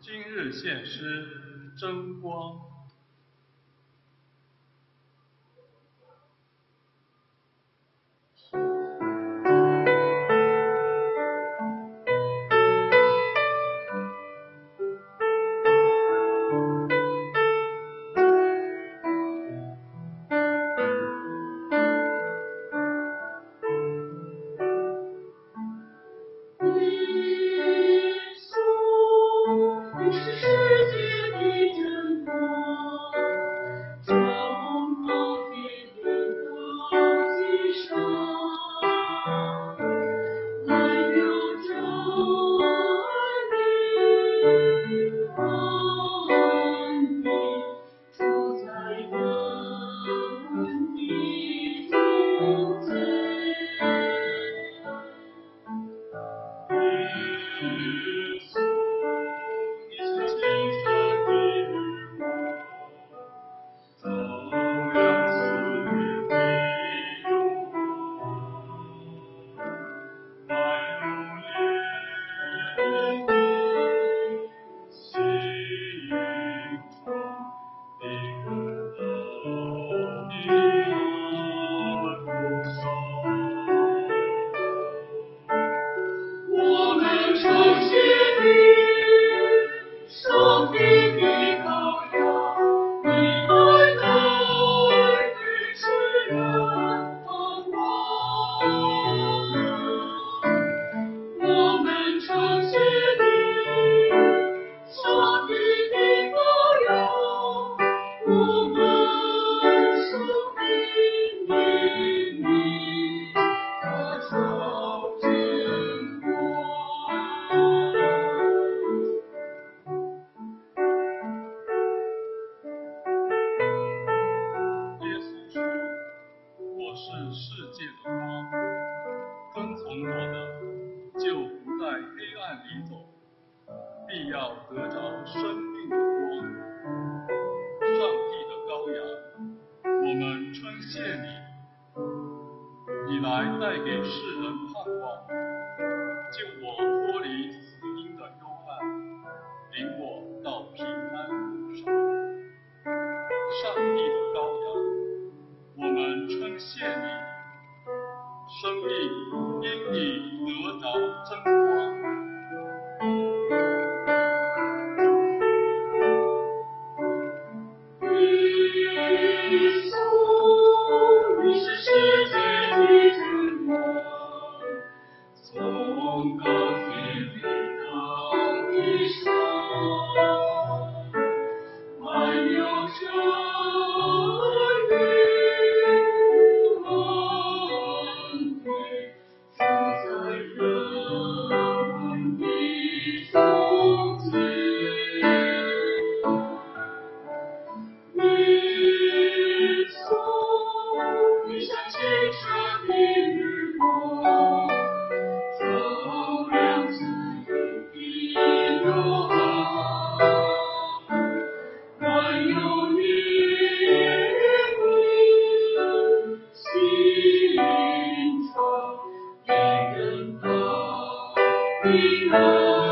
今日献诗真光。我是世界的光，跟从我的，就不在黑暗里走，必要得着生命的光。上帝的羔羊，我们称谢你，你来带给世人盼望，救我脱离死荫的幽暗，领我到平安路上。上帝的羔羊，我们称谢你，生命因你得着真光。 耶稣，你是世界的真光，从高天临到地上，满有真理恩惠，住在人的中间。耶稣，你像清澈的日光，照亮自由的幽暗，满有你的心肠，给人道的爱。